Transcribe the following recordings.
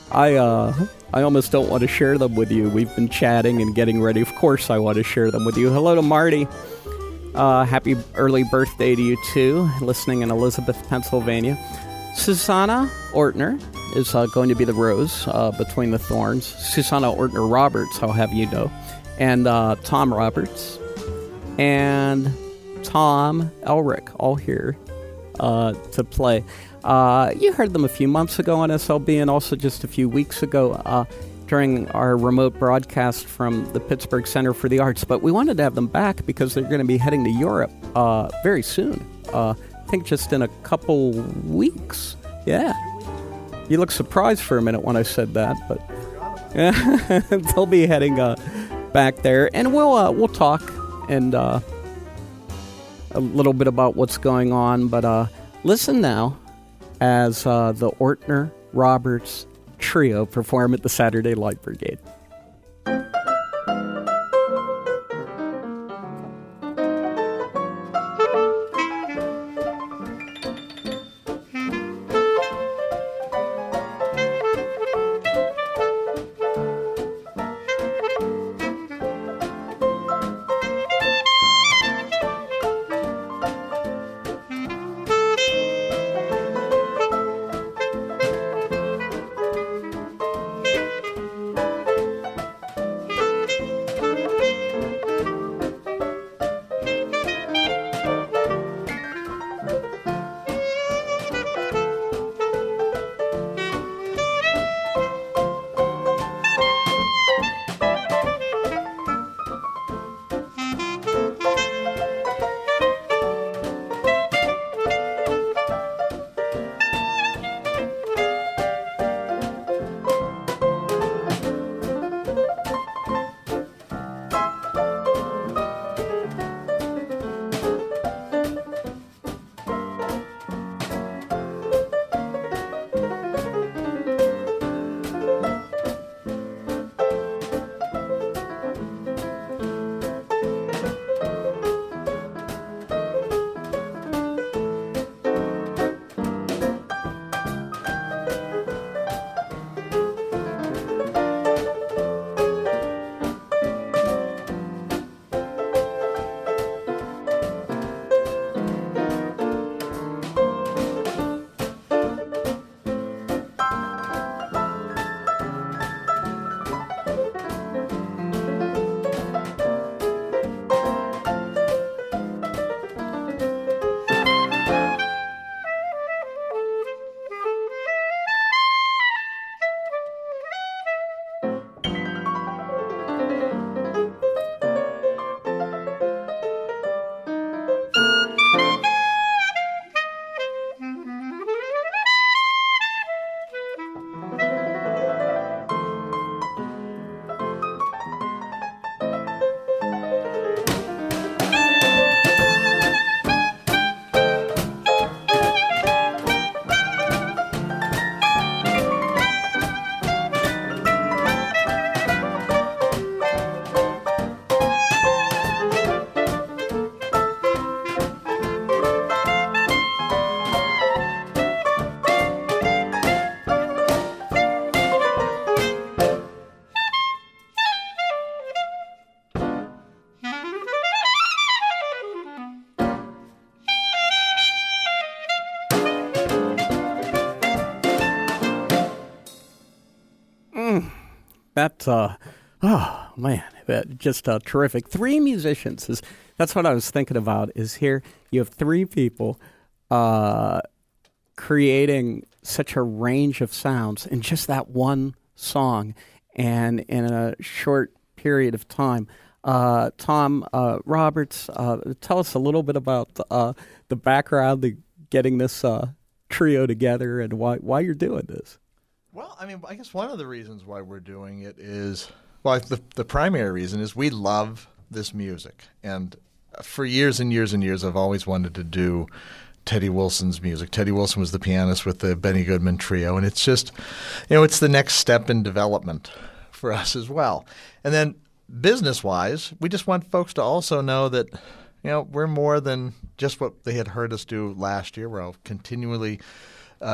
I almost don't want to share them with you. We've been chatting and getting ready. Of course I want to share them with you. Hello to Marty. Happy early birthday to you, too, listening in Elizabeth, Pennsylvania. Susanna Ortner is going to be the rose between the thorns. Susanna Ortner Roberts, I'll have you know. And Tom Roberts. And Tom Elric, all here to play. You heard them a few months ago on SLB and also just a few weeks ago during our remote broadcast from the Pittsburgh Center for the Arts. But we wanted to have them back because they're going to be heading to Europe very soon. I think just in a couple weeks. Yeah. You look surprised for a minute when I said that, but yeah, they'll be heading back there. And we'll talk and a little bit about what's going on. But listen now as the Ortner Roberts Trio perform at the Saturday Light Brigade. That, oh, man, just terrific. Three musicians. That's what I was thinking about, is here you have three people creating such a range of sounds in just that one song and in a short period of time. Tom Roberts, tell us a little bit about the background, getting this trio together and why you're doing this. Well, I mean, I guess one of the reasons why we're doing it is, well, the primary reason is we love this music. And for years and years and years, I've always wanted to do Teddy Wilson's music. Teddy Wilson was the pianist with the Benny Goodman Trio. And it's just, it's the next step in development for us as well. And then business-wise, we just want folks to also know that, we're more than just what they had heard us do last year. We're all continually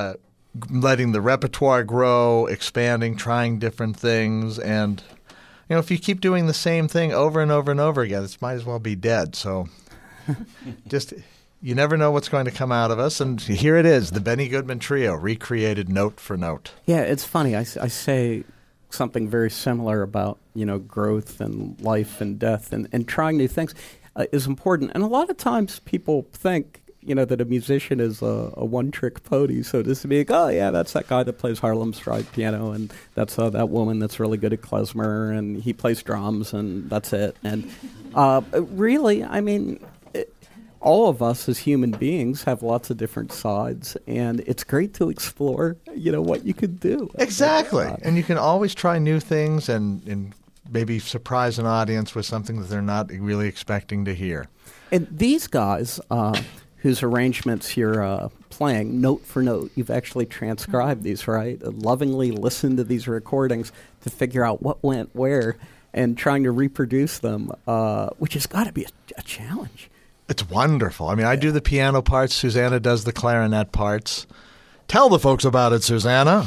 letting the repertoire grow, expanding, trying different things. And, if you keep doing the same thing over and over and over again, it might as well be dead. So just you never know what's going to come out of us. And here it is, the Benny Goodman Trio, recreated note for note. Yeah, it's funny. I say something very similar about, growth and life and death and trying new things is important. And a lot of times people think, that a musician is a one-trick pony, so to speak. Oh, yeah, that's that guy that plays Harlem Stride piano, and that's that woman that's really good at klezmer, and he plays drums, and that's it. And really, I mean, all of us as human beings have lots of different sides, and it's great to explore, what you could do. Exactly. And you can always try new things and maybe surprise an audience with something that they're not really expecting to hear. And these guys, whose arrangements you're playing note for note, you've actually transcribed these, right? Lovingly listened to these recordings to figure out what went where and trying to reproduce them, which has got to be a challenge. It's wonderful. I mean, I do the piano parts. Susanna does the clarinet parts. Tell the folks about it, Susanna.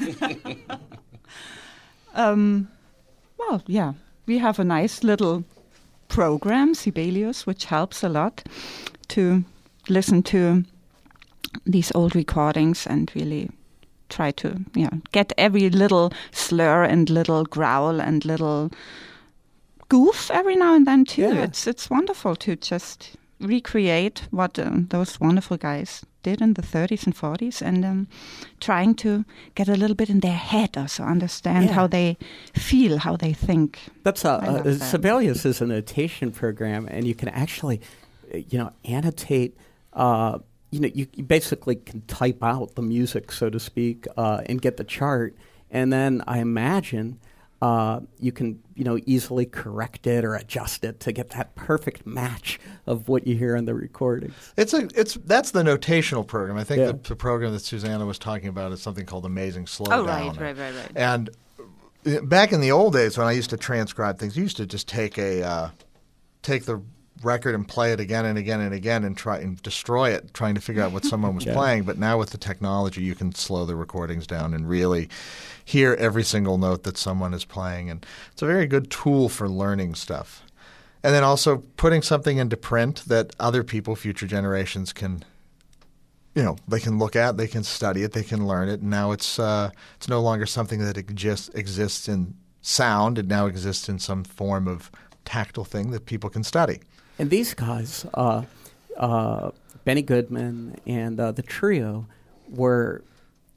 Well, yeah. We have a nice little program, Sibelius, which helps a lot to listen to these old recordings and really try to get every little slur and little growl and little goof every now and then too. Yeah. It's wonderful to just recreate what those wonderful guys did in the 30s and 40s and trying to get a little bit in their head also, understand how they feel, how they think. That's Sibelius is a notation program, and you can actually annotate. You basically can type out the music, so to speak, and get the chart. And then I imagine you can, easily correct it or adjust it to get that perfect match of what you hear in the recordings. That's the notational program. I think the program that Susanna was talking about is something called Amazing Slowdown. Oh, right. And back in the old days when I used to transcribe things, I used to just take the record and play it again and again and again and try and destroy it, trying to figure out what someone was playing. But now with the technology, you can slow the recordings down and really hear every single note that someone is playing. And it's a very good tool for learning stuff. And then also putting something into print that other people, future generations, can, they can look at, they can study it, they can learn it. And now it's no longer something that exists in sound. It now exists in some form of tactile thing that people can study. And these guys, Benny Goodman and the trio, were,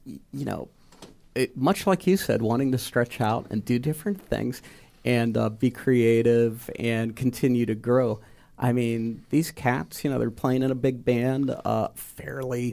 much like you said, wanting to stretch out and do different things and be creative and continue to grow. I mean, these cats, they're playing in a big band, fairly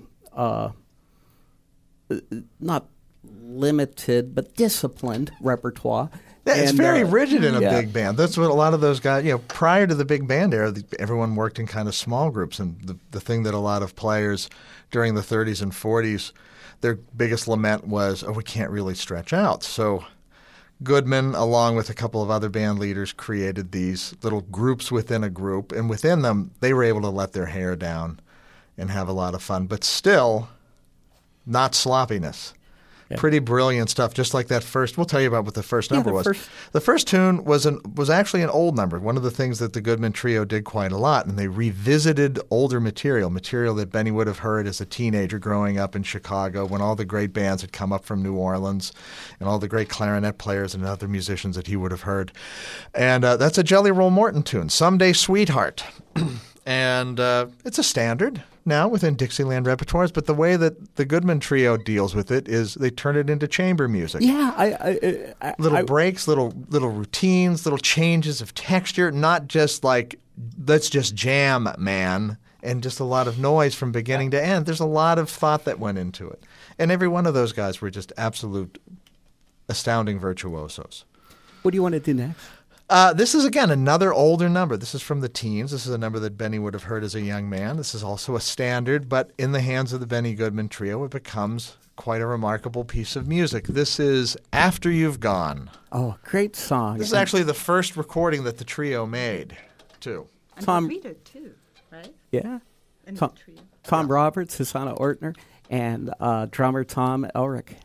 not limited, but disciplined repertoire. Yeah, it's very rigid in a big band. That's what a lot of those guys, prior to the big band era, everyone worked in kind of small groups. And the thing that a lot of players during the 30s and 40s, their biggest lament was, we can't really stretch out. So Goodman, along with a couple of other band leaders, created these little groups within a group. And within them, they were able to let their hair down and have a lot of fun. But still, not sloppiness. Yeah. Pretty brilliant stuff, just like that first. We'll tell you about what the first number was. The first tune was actually an old number. One of the things that the Goodman Trio did quite a lot, and they revisited older material that Benny would have heard as a teenager growing up in Chicago when all the great bands had come up from New Orleans and all the great clarinet players and other musicians that he would have heard. And that's a Jelly Roll Morton tune, Someday Sweetheart. And it's a standard now within Dixieland repertoires, but the way that the Goodman Trio deals with it is they turn it into chamber music. Yeah, little breaks, little routines, little changes of texture, not just like, let's just jam, man, and just a lot of noise from beginning to end. There's a lot of thought that went into it. And every one of those guys were just absolute astounding virtuosos. What do you want to do next? This is, again, another older number. This is from the teens. This is a number that Benny would have heard as a young man. This is also a standard, but in the hands of the Benny Goodman Trio, it becomes quite a remarkable piece of music. This is After You've Gone. Oh, great song. This is actually the first recording that the trio made, too. And Tom Reeder, too, right? Yeah. And the trio. Tom Roberts, Susanna Ortner. and drummer Tom Elric.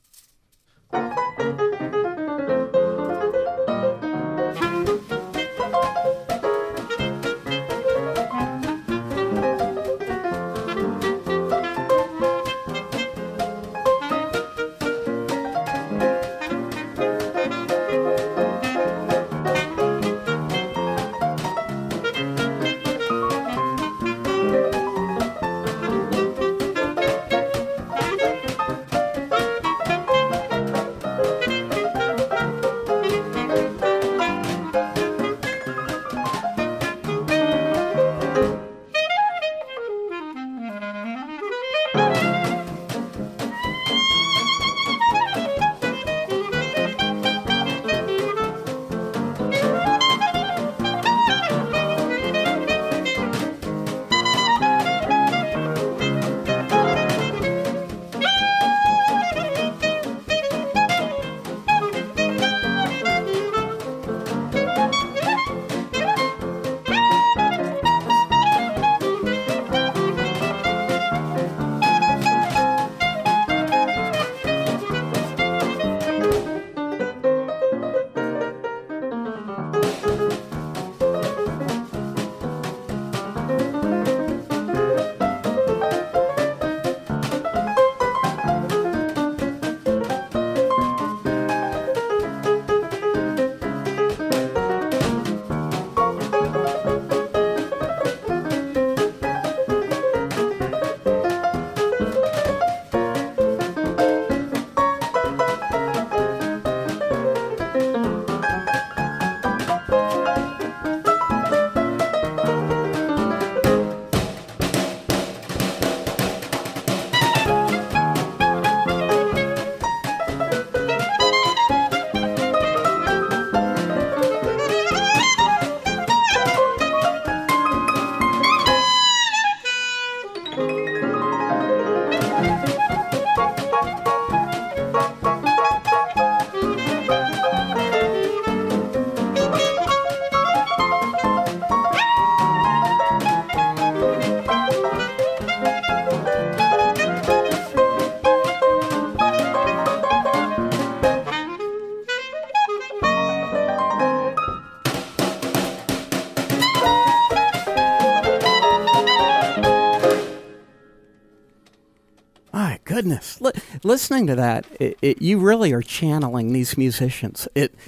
Goodness, listening to that, you really are channeling these musicians.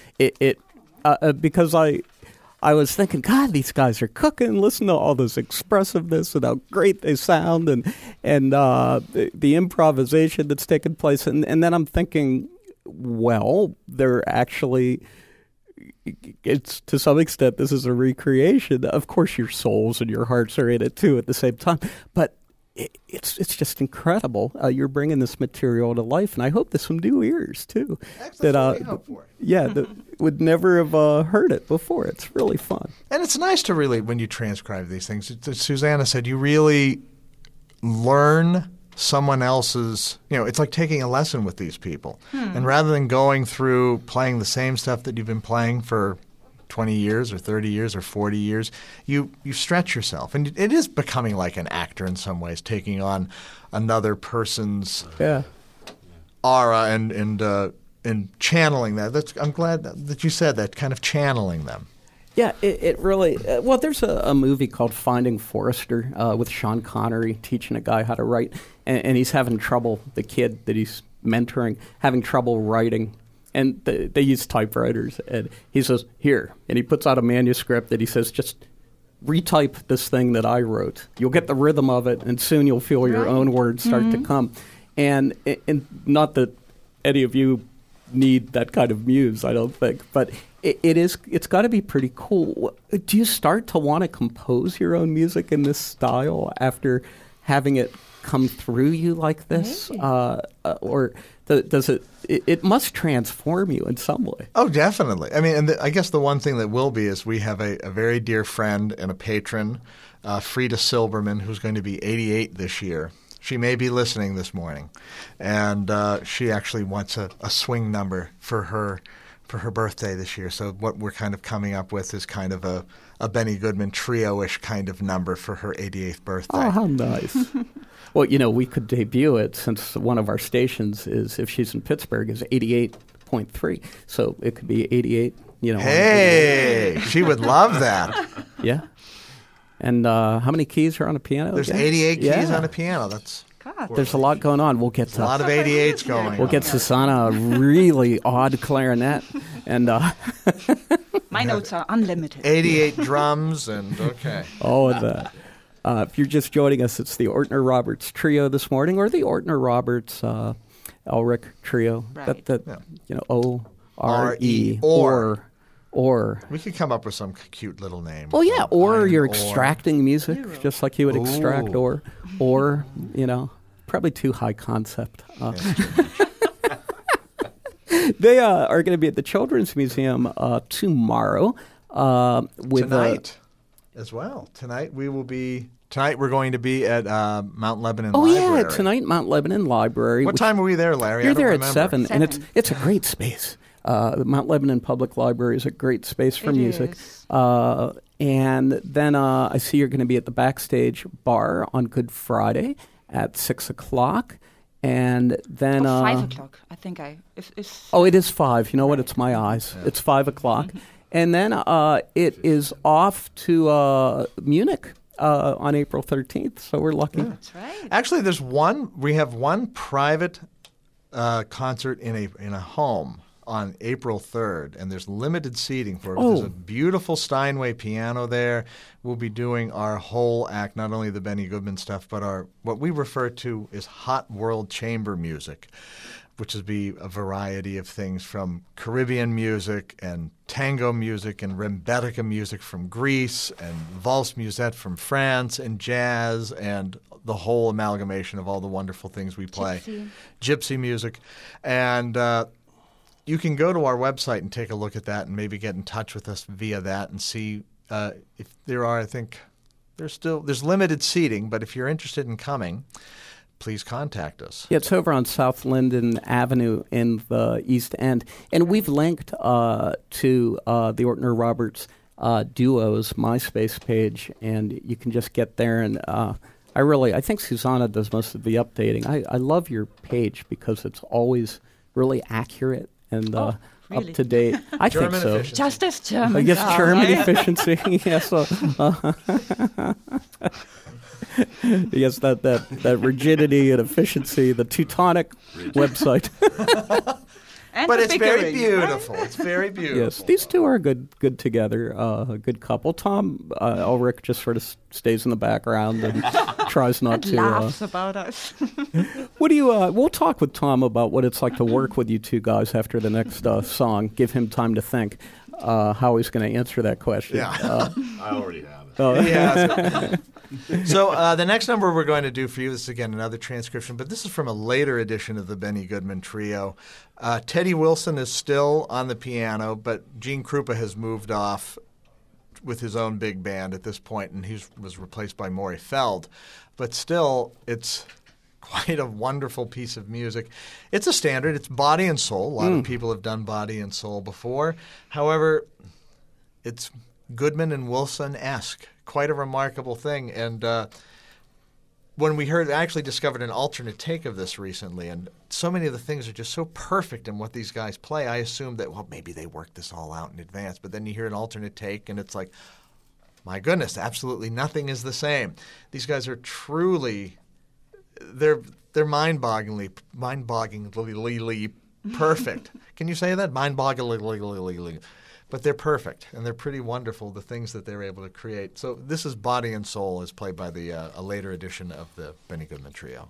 Because I was thinking, God, these guys are cooking. Listen to all this expressiveness and how great they sound, and the improvisation that's taking place. And then I'm thinking, well, they're actually, it's to some extent, this is a recreation. Of course, your souls and your hearts are in it too at the same time, but it's just incredible. You're bringing this material to life, and I hope there's some new ears too. That would never have heard it before. It's really fun, and it's nice to really, when you transcribe these things, Susanna said, you really learn someone else's. It's like taking a lesson with these people, and rather than going through playing the same stuff that you've been playing for 20 years or 30 years or 40 years, you stretch yourself. And it is becoming like an actor in some ways, taking on another person's aura and channeling that. I'm glad that you said that, kind of channeling them. Yeah, it really well, there's a movie called Finding Forrester with Sean Connery teaching a guy how to write, and he's having trouble, the kid that he's mentoring, having trouble writing. And they use typewriters, and he says, here, and he puts out a manuscript that he says, just retype this thing that I wrote. You'll get the rhythm of it, and soon you'll feel your own words start to come. And not that any of you need that kind of muse, I don't think, but it's got to be pretty cool. Do you start to want to compose your own music in this style after having it come through you like this? Or does it must transform you in some way? Oh, definitely. I mean, and I guess the one thing that will be is we have a very dear friend and a patron, Frida Silberman, who's going to be 88 this year. She may be listening this morning, and she actually wants a swing number for her for her birthday this year. So what we're kind of coming up with is kind of a Benny Goodman trio-ish kind of number for her 88th birthday. Oh, how nice. Well, we could debut it since one of our stations is, if she's in Pittsburgh, is 88.3. So it could be 88, Hey, she would love that. Yeah. And how many keys are on a piano? There's again? 88 keys on a piano. That's God. There's a lot going on. We'll get a lot of 88s going. We'll get Susanna a really odd clarinet, and My notes are unlimited. 88 drums and all of that. If you're just joining us, it's the Ortner Roberts Trio this morning, or the Ortner Roberts Elric Trio. Right. O-R-E, or. We could come up with some cute little name. Well, yeah, or Iron you're ore. extracting music, just like you would extract Ooh. or, probably too high concept. They are going to be at the Children's Museum tomorrow. With Tonight as well. Tonight we're going to be at Mount Lebanon Oh, Library. yeah, tonight, Mount Lebanon Library. What time are we there, Larry? You're I don't there remember. at 7, and it's a great space. The Mount Lebanon Public Library is a great space for It music. is. And then I see you're going to be at the Backstage Bar on Good Friday at 6 o'clock. And then... 5 o'clock, I think Oh, it is 5. You know what? It's my eyes. Yeah. It's 5 o'clock. And then it is off to Munich on April 13th, so we're lucky. Yeah. That's right. Actually, we have one private concert in a home on April 3rd, and there's limited seating for it. There's a beautiful Steinway piano there. We'll be doing our whole act, not only the Benny Goodman stuff, but what we refer to as hot world chamber music, which would be a variety of things from Caribbean music and tango music and rembetica music from Greece and valse musette from France and jazz and the whole amalgamation of all the wonderful things we play. Gypsy music. And you can go to our website and take a look at that and maybe get in touch with us via that and see if there are, I think, there's limited seating, but if you're interested in coming, please contact us. Yeah, it's over on South Linden Avenue in the East End. And we've linked to the Ortner Roberts Duos MySpace page, and you can just get there. And I think Susanna does most of the updating. I love your page because it's always really accurate and really? up to date. I German think so. efficiency. Just as German. I guess German efficiency. Yes. Yes, that rigidity and efficiency, the Teutonic website. But it's very beautiful. It's very beautiful. Yes, these two are good together, a good couple. Tom Elric just sort of stays in the background and tries not to. Laughs about us. What do you? We'll talk with Tom about what it's like to work with you two guys after the next song. Give him time to think how he's going to answer that question. Yeah. I already have it. Yeah. So the next number we're going to do for you, this is again another transcription, but this is from a later edition of the Benny Goodman Trio. Teddy Wilson is still on the piano, but Gene Krupa has moved off with his own big band at this point, and he was replaced by Maury Feld. But still, it's quite a wonderful piece of music. It's a standard. It's body and soul. A lot of people have done body and soul before. However, it's Goodman and Wilson-esque. Quite a remarkable thing. And when I actually discovered an alternate take of this recently, and so many of the things are just so perfect in what these guys play, I assumed that, well, maybe they worked this all out in advance. But then you hear an alternate take, and it's like, my goodness, absolutely nothing is the same. These guys are truly, they're mind-bogglingly perfect. Can you say that? Mind-bogglingly. But they're perfect, and they're pretty wonderful, the things that they're able to create. So this is Body and Soul, as played by a later edition of the Benny Goodman Trio.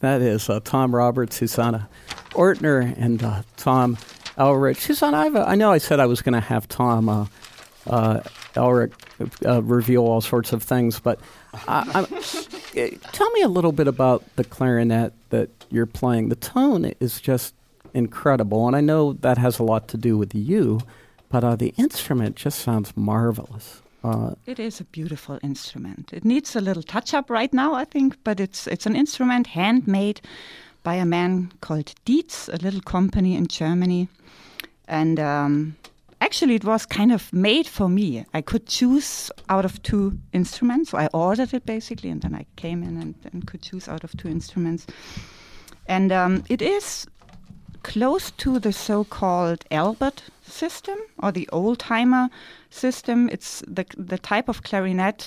That is Tom Roberts, Susanna Ortner, and Tom Elrich. Susanna, I know I said I was going to have Tom Elrich reveal all sorts of things, but tell me a little bit about the clarinet that you're playing. The tone is just incredible, and I know that has a lot to do with you, but the instrument just sounds marvelous. It is a beautiful instrument. It needs a little touch-up right now, I think, but it's an instrument handmade by a man called Dietz, a little company in Germany. And actually, it was kind of made for me. I could choose out of two instruments. So I ordered it, basically, and then I came in and could choose out of two instruments. And it is close to the so-called Albert system, or the old-timer system. It's the type of clarinet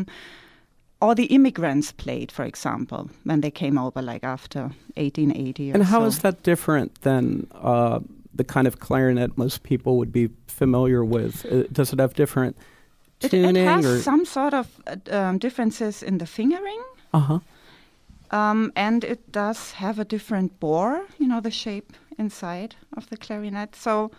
or the immigrants played, for example, when they came over, like after 1880 or And how so. is that different than the kind of clarinet most people would be familiar with? Does it have different tuning? It has or? some sort of differences in the fingering. Uh-huh. And it does have a different bore, the shape inside of the clarinet. So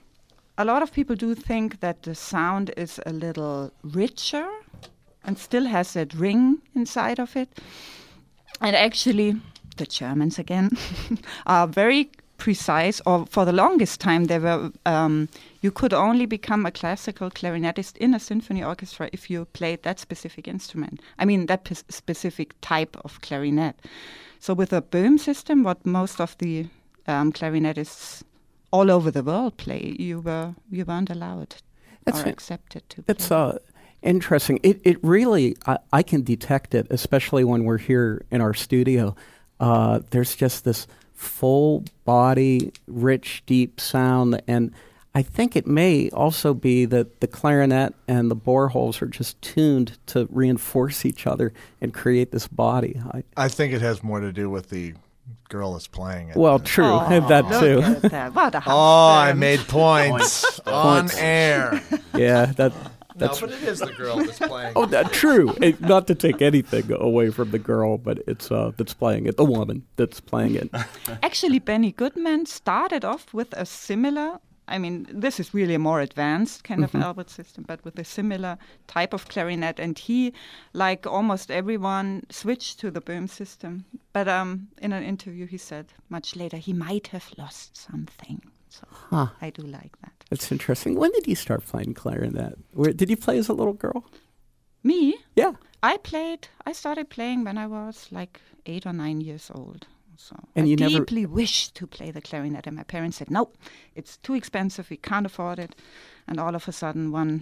a lot of people do think that the sound is a little richer and still has that ring inside of it. And actually, the Germans again are very precise, or for the longest time they were, you could only become a classical clarinetist in a symphony orchestra if you played that specific instrument. I mean, that specific type of clarinet. So with a Böhm system, what most of the clarinetists all over the world play, you weren't allowed or accepted to play. That's interesting. It really, I can detect it, especially when we're here in our studio. There's just this full body, rich, deep sound, and I think it may also be that the clarinet and the bore holes are just tuned to reinforce each other and create this body. I think it has more to do with the girl that's playing it. Well, true, that too. Look at that. What a I husband. made points on air. Yeah, No, but it is the girl that's playing. True. Not to take anything away from the girl, but it's that's playing it, the woman that's playing it. Actually, Benny Goodman started off with a similar, this is really a more advanced kind of Albert system, but with a similar type of clarinet. And he, like almost everyone, switched to the Böhm system. But in an interview, he said much later he might have lost something. So I do like that. That's interesting. When did you start playing clarinet? Did you play as a little girl? Me? Yeah. I started playing when I was like 8 or 9 years old. So And I you never- deeply wished to play the clarinet, and my parents said, "No, it's too expensive. We can't afford it." And all of a sudden, one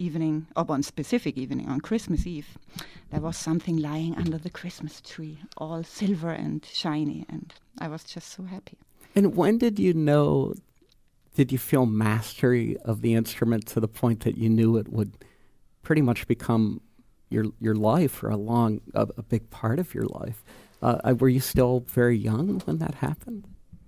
specific evening on Christmas Eve, there was something lying under the Christmas tree, all silver and shiny, and I was just so happy. And when did you know? Did you feel mastery of the instrument to the point that you knew it would pretty much become your life, or a big part of your life? Were you still very young when that happened?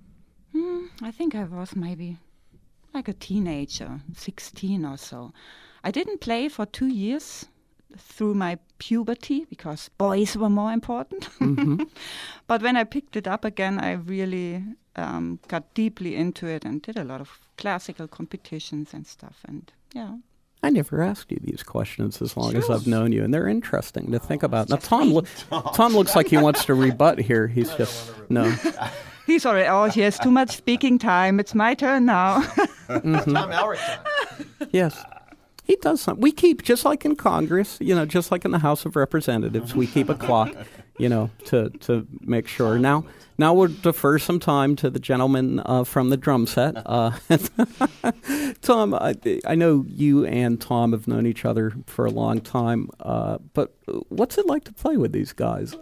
I think I was maybe like a teenager, 16 or so. I didn't play for 2 years through my puberty because boys were more important. But when I picked it up again, I really got deeply into it and did a lot of classical competitions and stuff. And yeah. I never asked you these questions as long as I've known you, and they're interesting to think about. Now, Tom looks like he wants to rebut here. He's just, no. He's already, he has too much speaking time. It's my turn now. Tom Elric time. Yes. He does something. We keep, just like in Congress, just like in the House of Representatives, we keep a clock, to make sure. Now we'll defer some time to the gentleman from the drum set. Tom, I know you and Tom have known each other for a long time, but what's it like to play with these guys?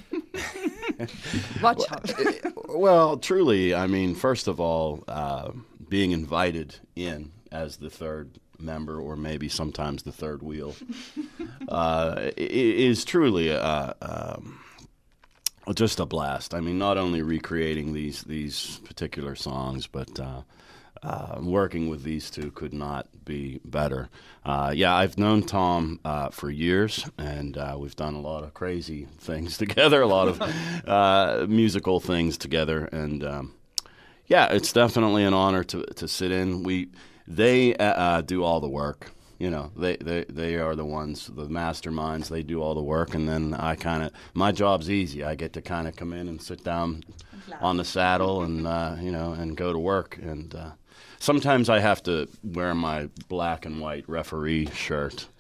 Watch out. Well, truly, first of all, being invited in as the third member, or maybe sometimes the third wheel, is truly just a blast. Not only recreating these particular songs, but working with these two could not be better. Yeah, I've known Tom for years, and we've done a lot of crazy things together, a lot of musical things together, and yeah, it's definitely an honor to sit in. They do all the work. You know, they are the ones, the masterminds. They do all the work, and then my job's easy. I get to kind of come in and sit down on the saddle and and go to work. And sometimes I have to wear my black and white referee shirt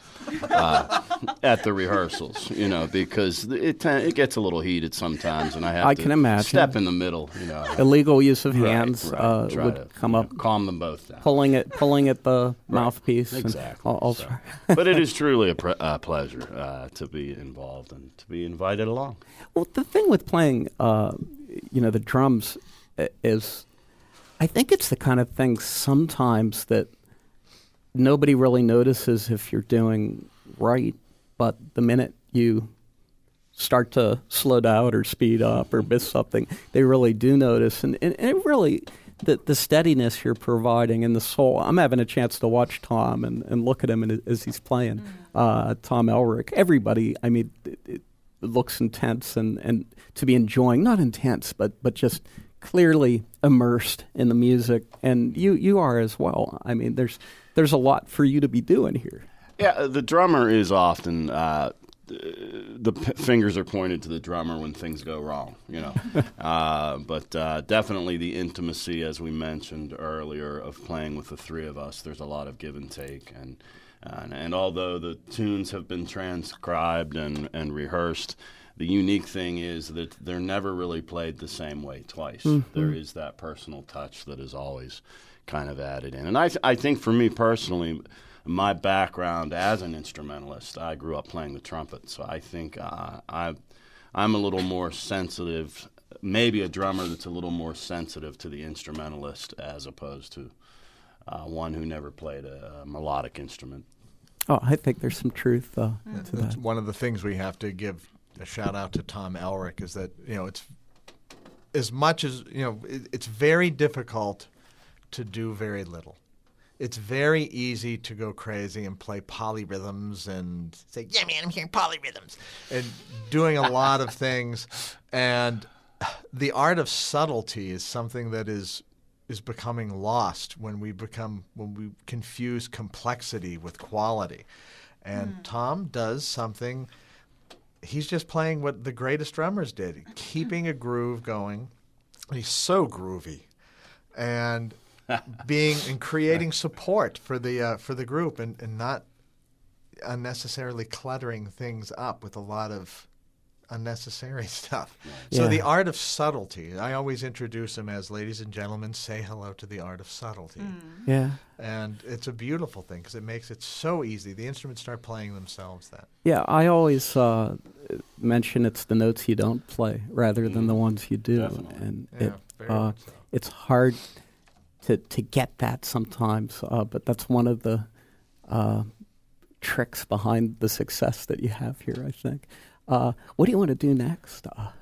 at the rehearsals, because it gets a little heated sometimes, and I can imagine. Step in the middle. Illegal use of hands right. would come up. Calm them both down. Pulling at the mouthpiece. Exactly. And but it is truly a pleasure to be involved and to be invited along. Well, the thing with playing, the drums is, I think it's the kind of thing sometimes that nobody really notices if you're doing right, but the minute you start to slow down or speed up or miss something, they really do notice. And it really, the steadiness you're providing and the soul. I'm having a chance to watch Tom and look at him as he's playing. Tom Elric. Everybody, I mean, it looks intense and to be enjoying, not intense, but just clearly immersed in the music. And you are as well. I mean, there's a lot for you to be doing here. Yeah, the drummer is often fingers are pointed to the drummer when things go wrong, But definitely the intimacy, as we mentioned earlier, of playing with the three of us. There's a lot of give and take, and although the tunes have been transcribed and rehearsed, the unique thing is that they're never really played the same way twice. Mm-hmm. There is that personal touch that is always kind of added in. And I think for me personally, my background as an instrumentalist, I grew up playing the trumpet, so I think I'm a little more sensitive, maybe a drummer that's a little more sensitive to the instrumentalist as opposed to one who never played a melodic instrument. Oh, I think there's some truth to that. One of the things we have to give a shout out to Tom Elric is that, it's as much as, it's very difficult to do very little. It's very easy to go crazy and play polyrhythms and say, yeah, man, I'm hearing polyrhythms, and doing a lot of things. And the art of subtlety is something that is becoming lost when we confuse complexity with quality. And Tom does something. He's just playing what the greatest drummers did, keeping a groove going. He's so groovy, and creating support for the group, and not unnecessarily cluttering things up with a lot of unnecessary stuff. Yeah. So the art of subtlety, I always introduce him as, ladies and gentlemen, say hello to the art of subtlety. Yeah. And it's a beautiful thing because it makes it so easy. The instruments start playing themselves then. Yeah, I always mention it's the notes you don't play rather than the ones you do. Definitely. And it's hard to get that sometimes, but that's one of the tricks behind the success that you have here, I think. What do you want to do next?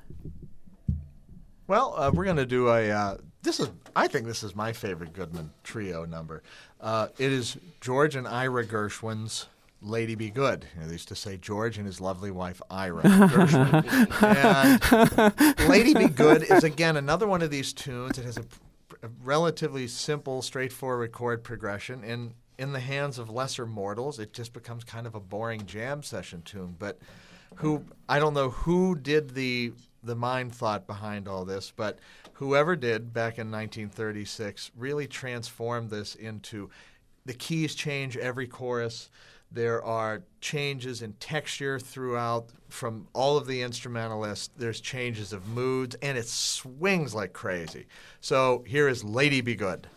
Well, we're going to do I think this is my favorite Goodman Trio number. It is George and Ira Gershwin's Lady Be Good. They used to say George and his lovely wife Ira Gershwin. And Lady Be Good is, again, another one of these tunes. It has a relatively simple, straightforward chord progression. And in the hands of lesser mortals, it just becomes kind of a boring jam session tune. But I don't know who did the mind thought behind all this, but whoever did back in 1936 really transformed this into, the keys change every chorus. There are changes in texture throughout from all of the instrumentalists. There's changes of moods, and it swings like crazy. So here is Lady Be Good.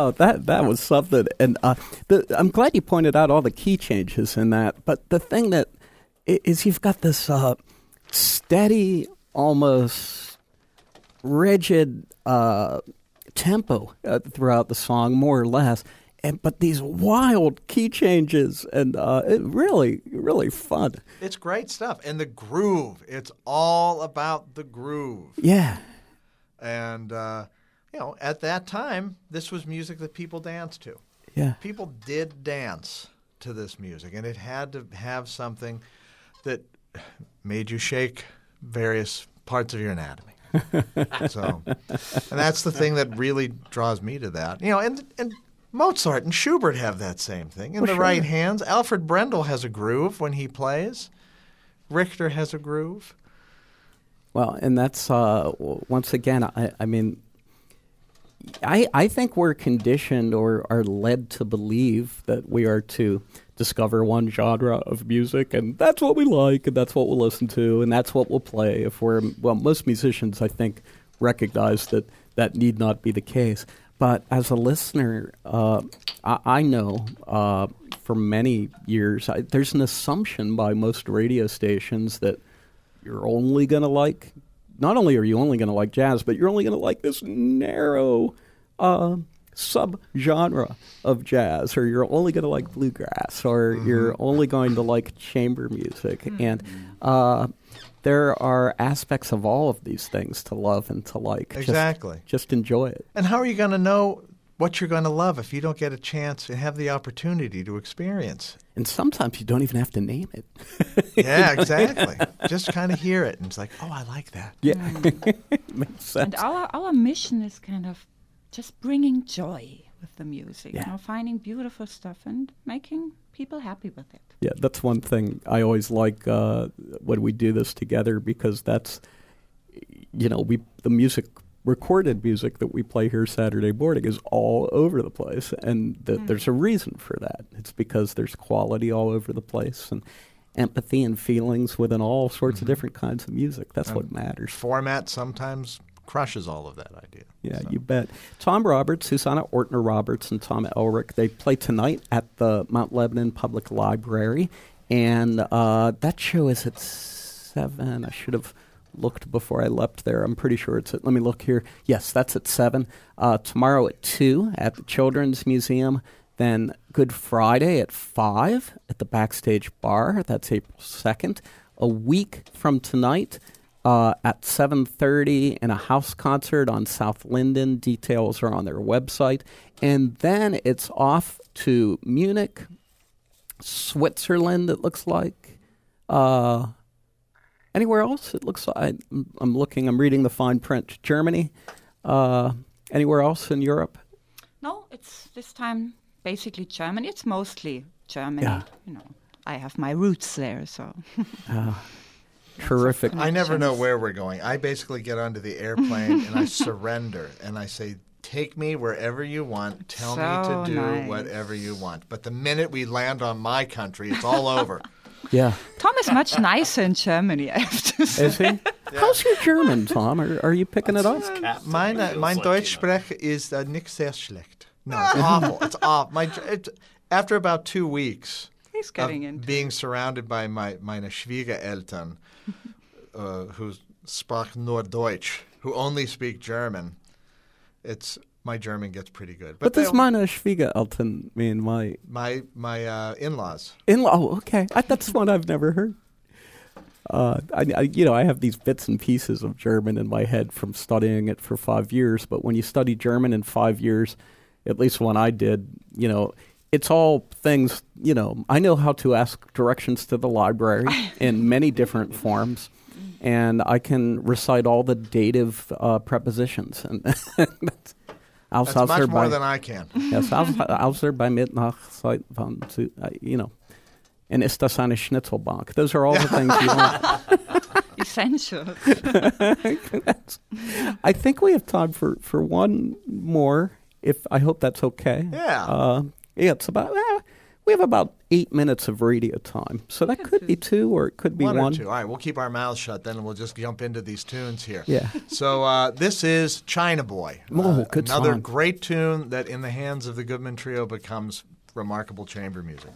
Oh, that was something. And I'm glad you pointed out all the key changes in that. But the thing that is you've got this steady, almost rigid tempo throughout the song, more or less. But these wild key changes, and it really, really fun. It's great stuff. And the groove. It's all about the groove. Yeah. And, at that time, this was music that people danced to. Yeah. People did dance to this music, and it had to have something that made you shake various parts of your anatomy. And that's the thing that really draws me to that. And Mozart and Schubert have that same thing. In the right hands, Alfred Brendel has a groove when he plays. Richter has a groove. Well, and that's, once again, I think we're conditioned or are led to believe that we are to discover one genre of music, and that's what we like, and that's what we'll listen to, and that's what we'll play. Most musicians, I think, recognize that need not be the case. But as a listener, I know for many years, there's an assumption by most radio stations that you're only going to like, not only are you only going to like jazz, but you're only going to like this narrow sub-genre of jazz, or you're only going to like bluegrass, or you're only going to like chamber music. And there are aspects of all of these things to love and to like. Exactly. Just enjoy it. And how are you going to know what you're going to love if you don't get a chance and have the opportunity to experience? And sometimes you don't even have to name it. Yeah, exactly. Just kind of hear it, and it's like, oh, I like that. Yeah, makes sense. And our mission is kind of just bringing joy with the music, Yeah. Finding beautiful stuff and making people happy with it. Yeah, that's one thing I always like when we do this together, because that's, the music, recorded music that we play here Saturday morning is all over the place, and there's a reason for that. It's because there's quality all over the place, and empathy and feelings within all sorts of different kinds of music. That's what matters. Format sometimes crushes all of that idea. Yeah, you bet. Tom Roberts, Susanna Ortner Roberts, and Tom Elric, they play tonight at the Mount Lebanon Public Library, and that show is at 7. I should have looked before I left there. I'm pretty sure it's at, let me look here. Yes, that's at 7. Tomorrow at 2 at the Children's Museum. Then Good Friday at 5 at the Backstage Bar. That's April 2nd. A week from tonight, at 7:30 in a house concert on South Linden. Details are on their website. And then it's off to Munich, Switzerland, it looks like. Anywhere else? It looks like I'm reading the fine print. Germany. Anywhere else in Europe? No, it's this time basically Germany. It's mostly Germany. Yeah. I have my roots there, so. Terrific. I never know where we're going. I basically get onto the airplane and I surrender, and I say, take me wherever you want. Tell me to do whatever you want. But the minute we land on my country, it's all over. Yeah. Tom is much nicer in Germany, I have to say. Is he? Yeah. How's your German, Tom? Are you picking it up? Mein Deutsch sprech is nicht sehr schlecht. No, it's awful. It's awful. After about 2 weeks He's getting of into being surrounded by meine Schwiegereltern, who sprach nur Deutsch, who only speak German, my German gets pretty good. What does meine Schwiegereltern mean? My in-laws. Oh, okay. That's one I've never heard. I have these bits and pieces of German in my head from studying it for 5 years. But when you study German in 5 years, at least when I did, it's all things, I know how to ask directions to the library in many different forms. And I can recite all the dative prepositions. And that's much more than I can. Yes, außer bei Mittagszeit and ist das eine Schnitzelbank? Those are all the things you want. Essential. I think we have time for one more. I hope that's okay. Yeah. Yeah, it's about We have about 8 minutes of radio time, so that could be 2 or it could be 1. Or 2. All right, we'll keep our mouths shut then, and we'll just jump into these tunes here. Yeah. So this is China Boy. Oh, good another song. great tune that in the hands of the Goodman Trio becomes remarkable chamber music.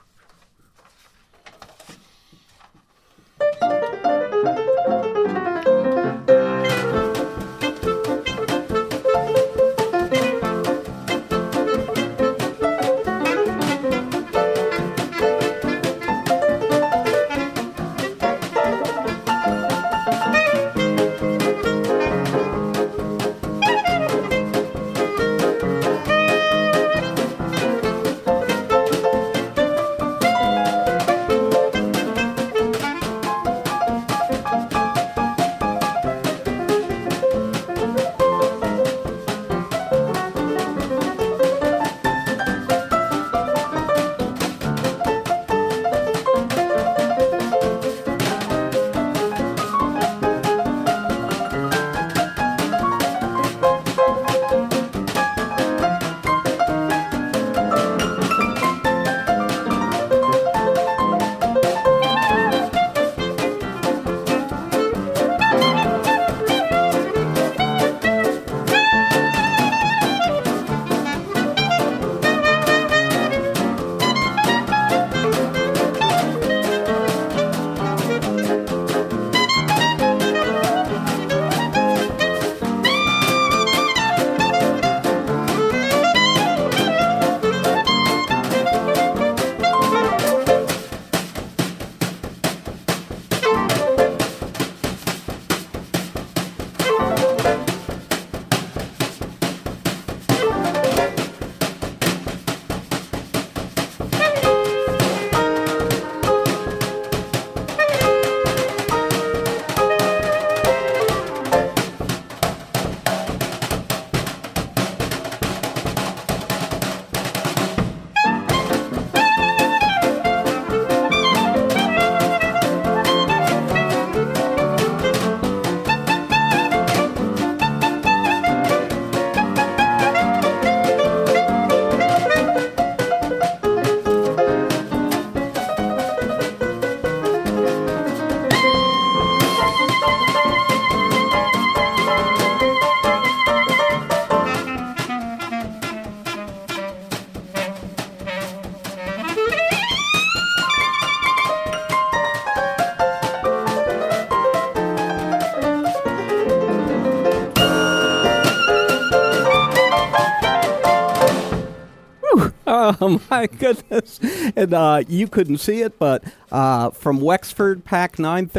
Oh, my goodness. And you couldn't see it, but from Wexford, Pack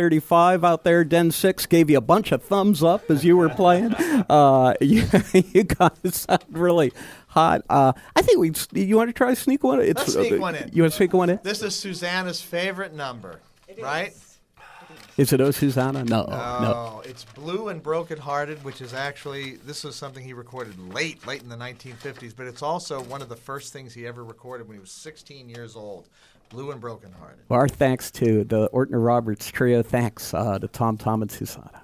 935 out there, Den 6 gave you a bunch of thumbs up as you were playing. You guys sound really hot. I think you want to try to sneak one? Let's sneak one in. You want to sneak one in? This is Susanna's favorite number, right? Is it Oh Susanna? No. No, it's Blue and Broken Hearted, which is actually, this was something he recorded late in the 1950s, but it's also one of the first things he ever recorded when he was 16 years old. Blue and Broken Hearted. Well, our thanks to the Ortner Roberts Trio. Thanks to Tom and Susanna.